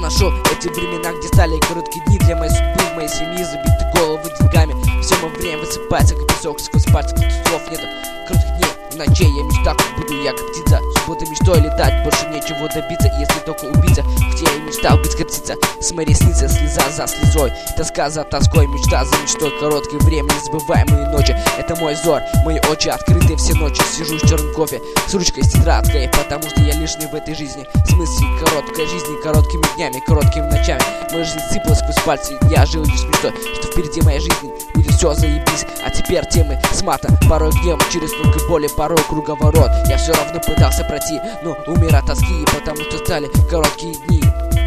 переношу эти времена, где стали короткие дни для моей судьбы, моей семьи, забиты головы деньгами. Все мое время высыпается, как песок сквозь пальцы, слов нету коротких дней, ночей. Я мечтал, как буду я, как птица, суббота мечтой летать, больше нечего добиться, если только убийца. Хоть я и мечтал быть как птица, с моей ресницы слеза за слезой, тоска за тоской, мечта за мечтой. Короткое время, незабываемые ночи, это мой взор, мои очи открыты все ночи. Сижу с черным кофе, с ручкой, с тетрадкой, потому что я лишний в этой жизни. Смысл короткой жизни, короткими днями, короткими ночами. Моя жизнь сыпалась сквозь пальцы, я жил лишь мечтой, что впереди моей жизни будет все заебись. А теперь темы с матом, порой гневом, через столько боли, порой круговорот. Я все равно пытался пройти, но умер от тоски, потому что стали короткие дни.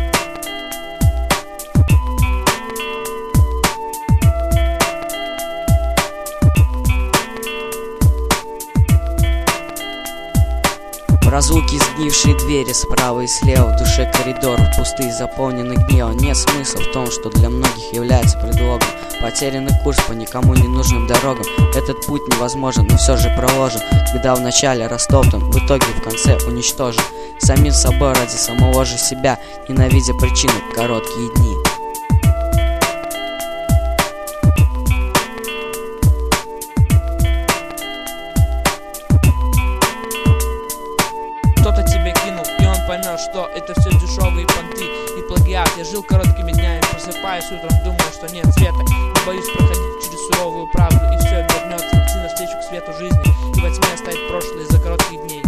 В разлуке сгнившие двери справа и слева, в душе коридор, пустые, заполненный гневом. Нет смысла в том, что для многих является предлогом. Потерянный курс по никому не нужным дорогам. Этот путь невозможен, но все же проложен, когда вначале растоптан, в итоге в конце уничтожен. Самим собой ради самого же себя, ненавидя причины, короткие дни. Кто-то тебя кинул, и он поймет, что это все дешевые понты и плагиат. Я жил короткими днями, просыпаясь утром, думаю, что нет света. Не боюсь проходить через суровую правду, и все обернется, идти навстречу к свету жизни, и во тьме оставить прошлое из-за коротких дней.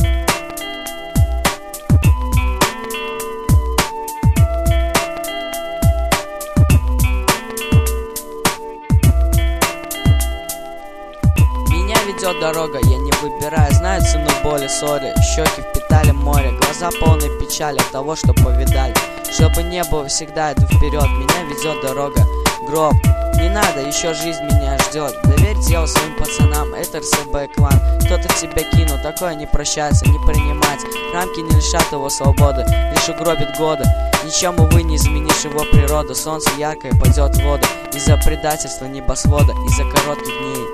Меня ведет дорога, я не выбираю, знаю цену боли, ссоры. Щеки впитали море, глаза полные печали от того, что повидали. Чтобы не было, всегда иду вперед, меня ведет дорога, гроб. Не надо, еще жизнь меня ждет. Доверь дело своим пацанам, это РСБ клан. Кто-то тебя кинул, такое не прощается, не принимать. Рамки не лишат его свободы, лишь угробит годы. Ничем, увы, не изменишь его природу. Солнце яркое падет в воду из-за предательства небосвода, из-за коротких дней.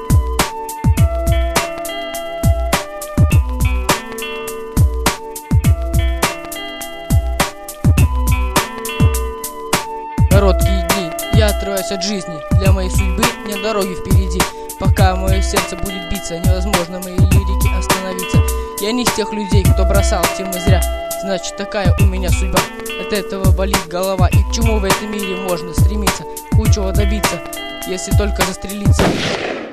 Короткие дни, я отрываюсь от жизни. Для моей судьбы нет дороги впереди. Пока мое сердце будет биться, невозможно моей лирике остановиться. Я не из тех людей, кто бросал темы зря. Значит, такая у меня судьба. От этого болит голова. И к чему в этом мире можно стремиться? Кучего добиться, если только застрелиться.